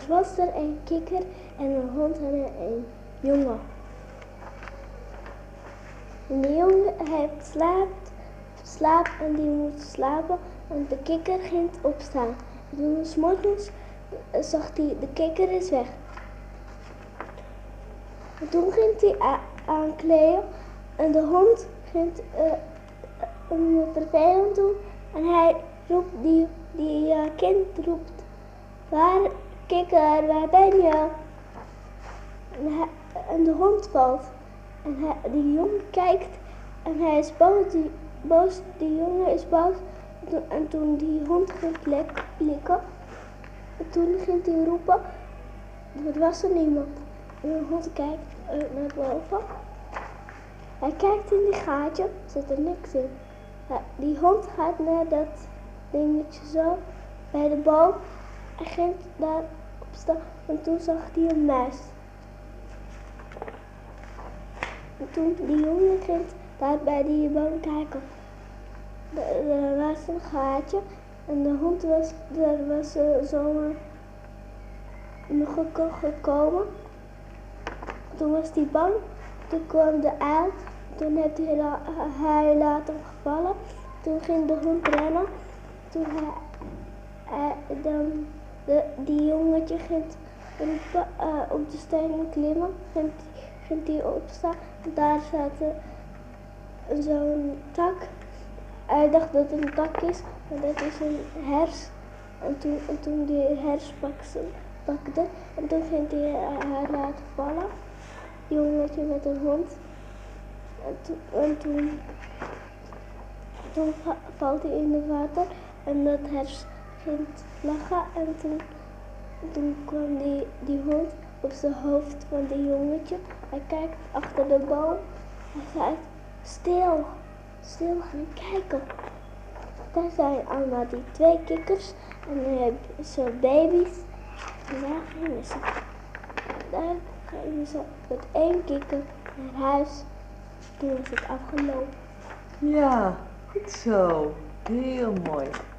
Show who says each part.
Speaker 1: was er een kikker en een hond en een jongen. En de jongen heeft slaapt en die moet slapen en de kikker ging opstaan. En toen 's morgens zag hij de kikker is weg. En toen ging hij aankleden en de hond ging hem vervelend doen en hij roept, die kind roept, waar kikker, waar ben je? En de hond valt en die jongen kijkt en hij is boos, die jongen is boos en toen die hond ging likken, toen ging hij roepen, er was er niemand. En de hond kijkt naar boven. Hij kijkt in die gaatje, zit er niks in. Die hond gaat naar dat dingetje zo, bij de boom. Hij ging daar op staan en toen zag hij een muis. En toen die jongen ging daar bij die boom kijken. Er was een gaatje en de hond was zo gekomen. Toen was hij bang, toen kwam de uil, toen heeft hij laten gevallen. Toen ging de hond rennen, toen die jongetje ging op de stenen klimmen, ging hij opstaan. Daar zat zo'n tak. Hij dacht dat het een tak is, maar dat is een hers. En toen die hers pakte, en toen ging hij haar laten vallen. Jongetje met een hond. En toen valt hij in het water en dat hers ging lachen en toen kwam die hond op zijn hoofd van die jongetje. Hij kijkt achter de boom. Hij zei, stil gaan kijken. Daar zijn allemaal die 2 kikkers en dan hebben ze baby's. En daar gingen ze met 1 kikker naar huis. Toen was het afgelopen.
Speaker 2: Ja, goed zo. Heel mooi.